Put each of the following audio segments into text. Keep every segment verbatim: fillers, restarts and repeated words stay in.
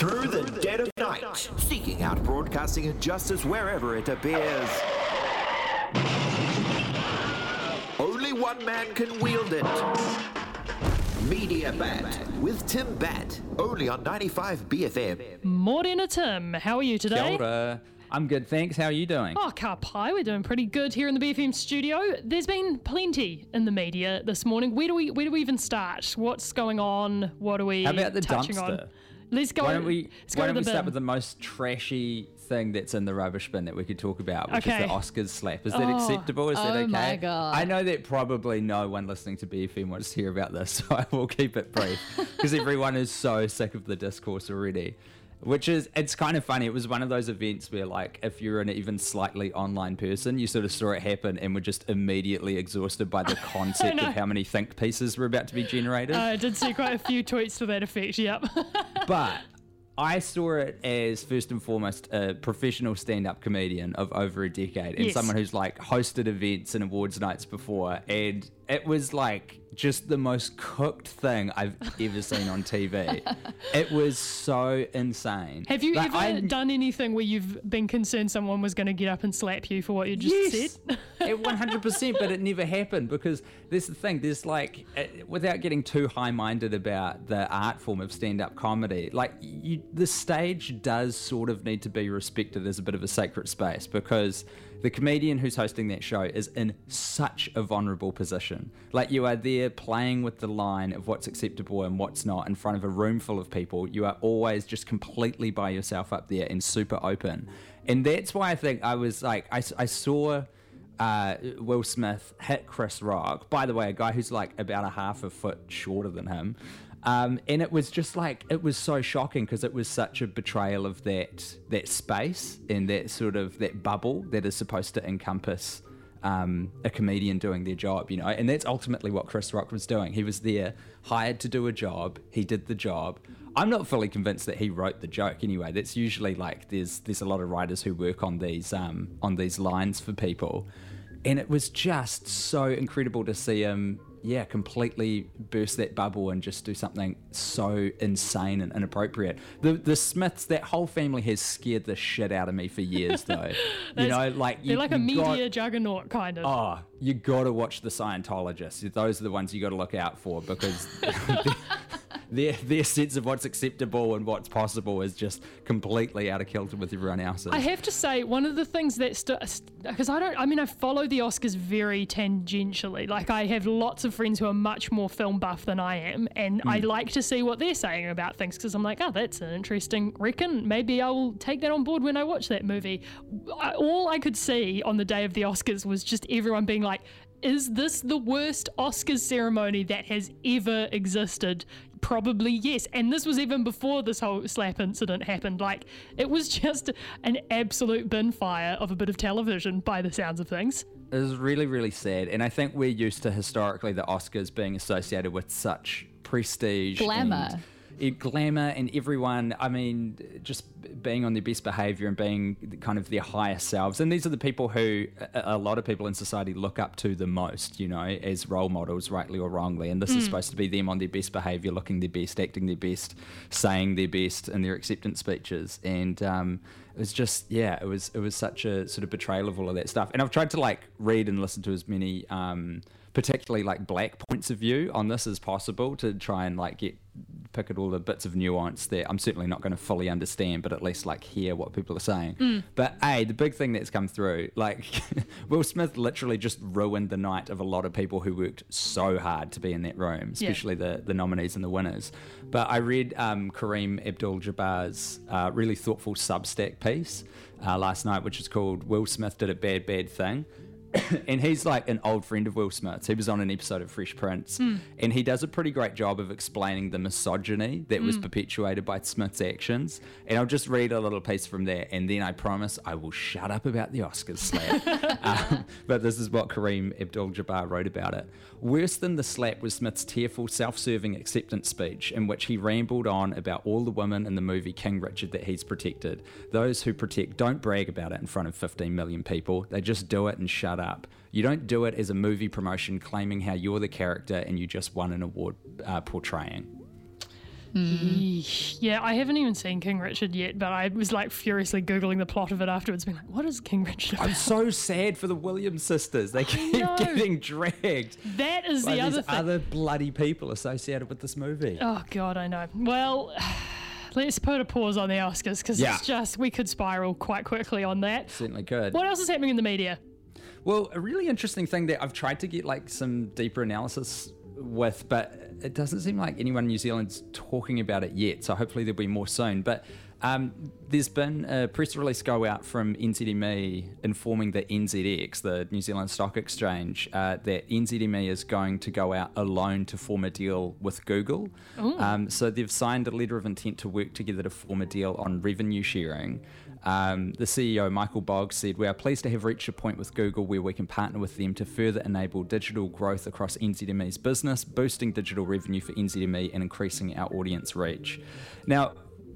Through the dead of night, seeking out broadcasting injustice wherever it appears. Only one man can wield it. Media Bat with Tim Bat, only on ninety-five B F M. Morena Tim, how are you today? Kia ora. I'm good, thanks. How are you doing? Oh, ka pai, we're doing pretty good here in the B F M studio. There's been plenty in the media this morning. Where do we where do we even start? What's going on? What are we How about the touching dumpster? on? Let's go. Why don't we, let's go why to don't the we start bin. with the most trashy thing that's in the rubbish bin that we could talk about, which Okay. is the Oscars slap. Is that Oh. acceptable? Is that Oh okay? my God. I know that probably no one listening to B F M wants to hear about this, so I will keep it brief because everyone is so sick of the discourse already. Which is, it's kind of funny. It was one of those events where, like, if you're an even slightly online person, you sort of saw it happen and were just immediately exhausted by the concept know. of how many think pieces were about to be generated. I did see quite a few tweets to that effect, yep. But I saw it as, first and foremost, a professional stand-up comedian of over a decade and Yes. someone who's, like, hosted events and awards nights before. And it was, like, just the most cooked thing I've ever seen on T V. It was so insane. Have you Like, ever I- done anything where you've been concerned someone was going to get up and slap you for what you just Yes, said? it one hundred percent, but it never happened because there's the thing, there's like, uh, without getting too high-minded about the art form of stand-up comedy, like you, the stage does sort of need to be respected as a bit of a sacred space because the comedian who's hosting that show is in such a vulnerable position. Like you are there playing with the line of what's acceptable and what's not in front of a room full of people. You are always just completely by yourself up there and super open. And that's why I think I was like, I, I saw uh, Will Smith hit Chris Rock. By the way, a guy who's like about a half a foot shorter than him. Um, and it was just like, it was so shocking because it was such a betrayal of that that space and that sort of that bubble that is supposed to encompass um, a comedian doing their job, you know. And that's ultimately what Chris Rock was doing. He was there, hired to do a job. He did the job. I'm not fully convinced that he wrote the joke anyway. That's usually like there's there's a lot of writers who work on these um, on these lines for people. And it was just so incredible to see him, yeah, completely burst that bubble and just do something so insane and inappropriate. The the Smiths, that whole family has scared the shit out of me for years, though. you know, like They're you, like a you got- media juggernaut, kind of. Oh, you got to watch the Scientologists. Those are the ones you got to look out for because their their sense of what's acceptable and what's possible is just completely out of kilter with everyone else's. I have to say, one of the things that, because I don't, I mean, I follow the Oscars very tangentially. Like, I have lots of friends who are much more film buff than I am, and I like to see what they're saying about things because I'm like, oh, that's an interesting reckon. Maybe I will take that on board when I watch that movie. I, all I could see on the day of the Oscars was just everyone being like, is this the worst Oscars ceremony that has ever existed? Probably yes. And this was even before this whole slap incident happened. Like, it was just an absolute bin fire of a bit of television by the sounds of things. It was really, really sad. And I think we're used to historically the Oscars being associated with such prestige. Glamour. And, it, glamour and everyone, I mean, just being on their best behaviour and being kind of their higher selves. And these are the people who a, a lot of people in society look up to the most, you know, as role models, rightly or wrongly. And this is supposed to be them on their best behaviour, looking their best, acting their best, saying their best in their acceptance speeches. And um, it was just, yeah, it was it was such a sort of betrayal of all of that stuff. And I've tried to like read and listen to as many um, particularly like black points of view on this as possible to try and like get pick at all the bits of nuance that I'm certainly not going to fully understand, but at least like hear what people are saying. Mm. But A, the big thing that's come through, like Will Smith literally just ruined the night of a lot of people who worked so hard to be in that room, especially yeah. the, the nominees and the winners. But I read um, Kareem Abdul-Jabbar's uh, really thoughtful Substack piece uh, last night, which is called Will Smith Did a Bad, Bad Thing. And he's like an old friend of Will Smith's. He was on an episode of Fresh Prince, mm. and he does a pretty great job of explaining the misogyny that mm. was perpetuated by Smith's actions. And I'll just read a little piece from there, and then I promise I will shut up about the Oscars slap. um, but this is what Kareem Abdul-Jabbar wrote about it. Worse than the slap was Smith's tearful, self-serving acceptance speech in which he rambled on about all the women in the movie King Richard that he's protected. Those who protect don't brag about it in front of fifteen million people. They just do it and shut up. You don't do it as a movie promotion claiming how you're the character and you just won an award uh, portraying. Mm. Yeah, I haven't even seen King Richard yet, but I was like furiously Googling the plot of it afterwards, being like, what is King Richard about? I'm so sad for the Williams sisters. They keep getting dragged. That is by the other these thing. other bloody people associated with this movie. Oh, God, I know. Well, let's put a pause on the Oscars because Yeah. it's just, we could spiral quite quickly on that. Certainly could. What else is happening in the media? Well, a really interesting thing that I've tried to get like some deeper analysis with, but it doesn't seem like anyone in New Zealand's talking about it yet, so hopefully there'll be more soon. But um, there's been a press release go out from N Z M E informing the N Z X, the New Zealand Stock Exchange, uh, that N Z M E is going to go out alone to form a deal with Google. Um, so they've signed a letter of intent to work together to form a deal on revenue sharing. Um, the C E O, Michael Boggs, said, "We are pleased to have reached a point with Google where we can partner with them to further enable digital growth across N Z M E's business, boosting digital revenue for N Z M E and increasing our audience reach." Now,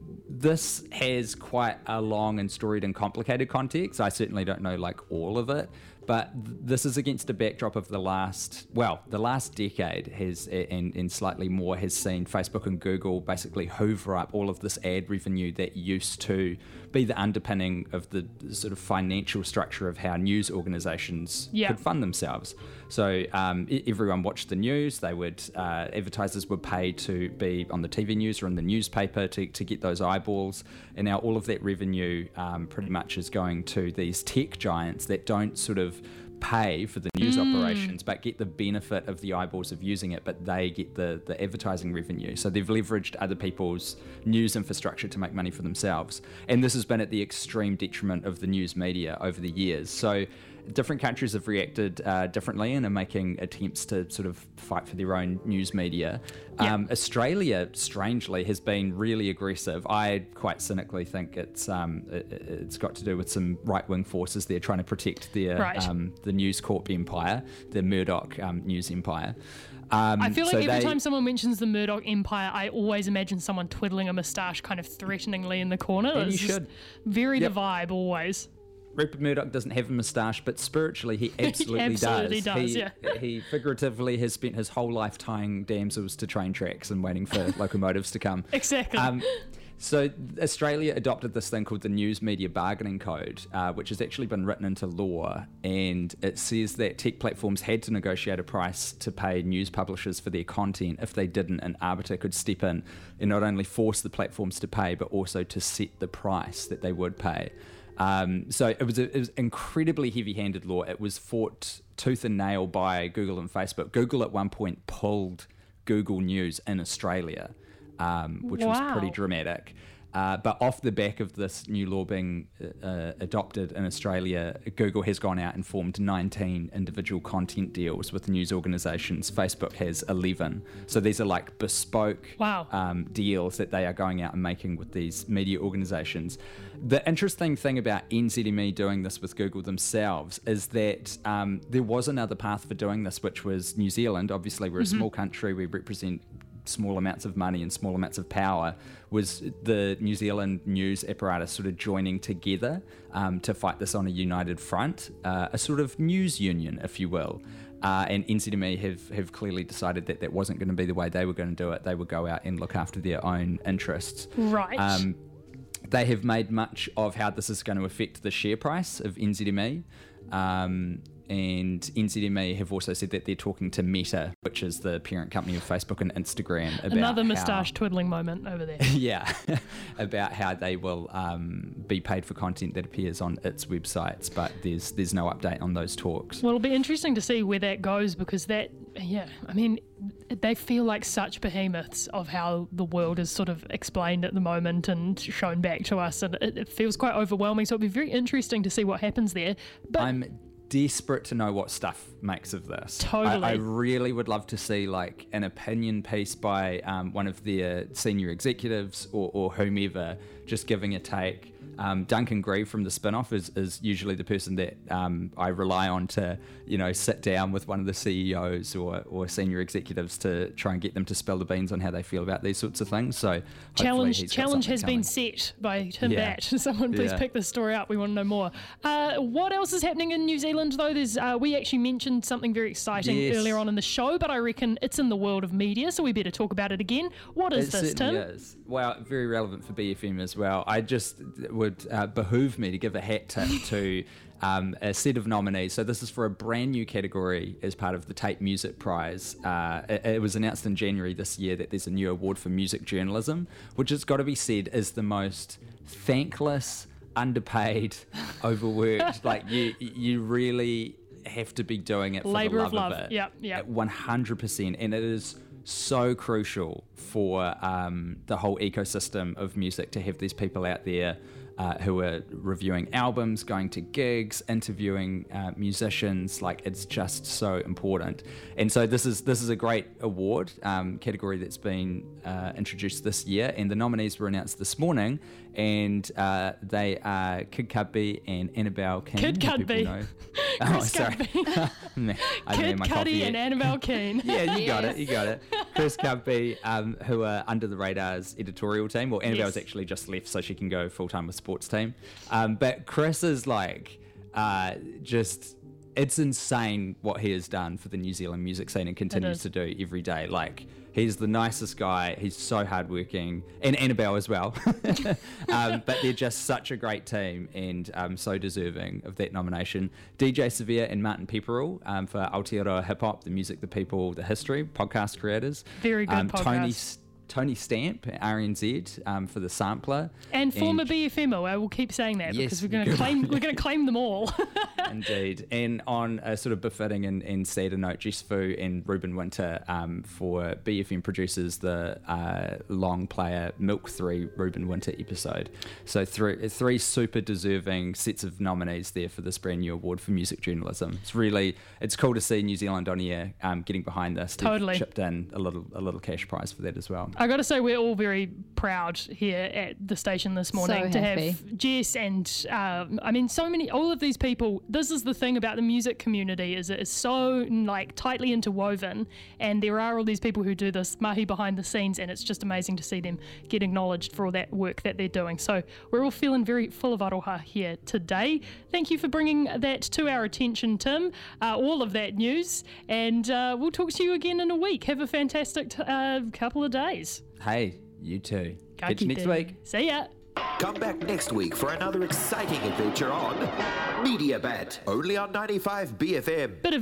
this has quite a long and storied and complicated context. I certainly don't know like all of it, but th- this is against a backdrop of the last, well, the last decade has, and, and slightly more, has seen Facebook and Google basically hoover up all of this ad revenue that used to be the underpinning of the sort of financial structure of how news organizations Yeah. could fund themselves. So um, e- everyone watched the news. They would, uh, advertisers would pay to be on the T V news or in the newspaper to, to get those eyeballs. And now all of that revenue um, pretty much is going to these tech giants that don't sort of pay for the news mm. operations but get the benefit of the eyeballs of using it, but they get the the advertising revenue. So they've leveraged other people's news infrastructure to make money for themselves, and this has been at the extreme detriment of the news media over the years. So different countries have reacted uh, differently and are making attempts to sort of fight for their own news media. Yeah. Um, Australia, strangely, has been really aggressive. I quite cynically think it's um, it, it's got to do with some right-wing forces there trying to protect their Right. um, the News Corp empire, the Murdoch um, news empire. Um, I feel like so every they, time someone mentions the Murdoch Empire, I always imagine someone twiddling a moustache kind of threateningly in the corner. And It's you just should. very Yep. the vibe always. Rupert Murdoch doesn't have a moustache, but spiritually he absolutely, absolutely does. does, he, yeah. he figuratively has spent his whole life tying damsels to train tracks and waiting for locomotives to come. Exactly. Um, so Australia adopted this thing called the News Media Bargaining Code, uh, which has actually been written into law, and it says that tech platforms had to negotiate a price to pay news publishers for their content. If they didn't, an arbiter could step in and not only force the platforms to pay, but also to set the price that they would pay. Um, so it was, a, it was incredibly heavy-handed law. It was fought tooth and nail by Google and Facebook. Google at one point pulled Google News in Australia, um, which Wow. was pretty dramatic. Uh, but off the back of this new law being uh, adopted in Australia, Google has gone out and formed nineteen individual content deals with news organisations. Facebook has eleven. So these are like bespoke Wow. um, deals that they are going out and making with these media organisations. The interesting thing about N Z M E doing this with Google themselves is that um, there was another path for doing this, which was New Zealand. Obviously, we're a small country. We represent small amounts of money and small amounts of power. Was the New Zealand news apparatus sort of joining together um, to fight this on a united front, uh, a sort of news union, if you will. Uh, and N Z M E have, have clearly decided that that wasn't going to be the way they were going to do it. They would go out and look after their own interests. Right. Um, they have made much of how this is going to affect the share price of N Z M E. Um, and N Z M E have also said that they're talking to Meta, which is the parent company of Facebook and Instagram, about Another how- moustache twiddling moment over there. yeah, about how they will um, be paid for content that appears on its websites, but there's there's no update on those talks. Well, it'll be interesting to see where that goes because that, yeah, I mean, they feel like such behemoths of how the world is sort of explained at the moment and shown back to us, and it, it feels quite overwhelming. So it'll be very interesting to see what happens there. But I'm desperate to know what stuff makes of this. Totally. I, I really would love to see like an opinion piece by um, one of their senior executives or, or whomever just giving a take. Um, Duncan Grieve from the spin-off is, is usually the person that um, I rely on to, you know, sit down with one of the C E Os or, or senior executives to try and get them to spill the beans on how they feel about these sorts of things. So challenge challenge has coming. been set by Tim Yeah. Batt. Someone please Yeah. pick this story up. We want to know more. Uh, what else is happening in New Zealand though? There's uh, we actually mentioned something very exciting Yes. earlier on in the show, but I reckon it's in the world of media, so we better talk about it again. What is It this, Tim? certainly is. Well, very relevant for B F M as well. I just would uh, behoove me to give a hat tip to um, a set of nominees. So this is for a brand new category as part of the Tape Music Prize. Uh, it, it was announced in January this year that there's a new award for music journalism, which has got to be said is the most thankless, underpaid, overworked. Like you, you really have to be doing it for Labour the of love love. of it. Yep, yep. one hundred percent, and it is so crucial for um, the whole ecosystem of music to have these people out there uh, who are reviewing albums, going to gigs, interviewing uh, musicians. Like, it's just so important. And so this is this is a great award um, category that's been uh, introduced this year, and the nominees were announced this morning, and uh, they are Kid Cudi and Annabelle King. Kid who people Cudi. know. Chris Oh, sorry. Cudby. Nah, I Kid named my Cudi coffee and yet. Annabelle Keane. Yeah, you got it. You got it. Chris Cudby, um, who are Under the Radar's editorial team. Well, Annabelle's Yes. actually just left, so she can go full time with sports team. Um, but Chris is like, uh, just. It's insane what he has done for the New Zealand music scene and continues is. to do every day. Like, he's the nicest guy. He's so hardworking, and Annabelle as well. um, but they're just such a great team and um, so deserving of that nomination. D J Severe and Martin Pepperell um, for Aotearoa Hip Hop, the music, the people, the history, podcast creators. Very good um, podcast. Tony Tony Stamp, R N Z, um, for the sampler. And former B F M O, I will keep saying that Yes, because we're going to good claim one. we're going to claim them all. Indeed. And on a sort of befitting and, and sadder note, Jess Fu and Ruben Winter um, for B F M producers the uh, long player Milk three Ruben Winter episode. So three, three super deserving sets of nominees there for this brand new award for music journalism. It's really, it's cool to see New Zealand on air um, getting behind this. They've Totally. chipped in a little, a little cash prize for that as well. I got to say, we're all very proud here at the station this morning So to happy. have Jess and um, I mean, so many, all of these people. This is the thing about the music community, is it is so like tightly interwoven, and there are all these people who do this mahi behind the scenes, and it's just amazing to see them get acknowledged for all that work that they're doing. So we're all feeling very full of aroha here today. Thank you for bringing that to our attention, Tim. Uh, all of that news, and uh, we'll talk to you again in a week. Have a fantastic uh, couple of days. Hey, you too. Ka Catch you next kite. week. See ya. Come back next week for another exciting adventure on Media Bat, only on ninety-five B F M. Bit of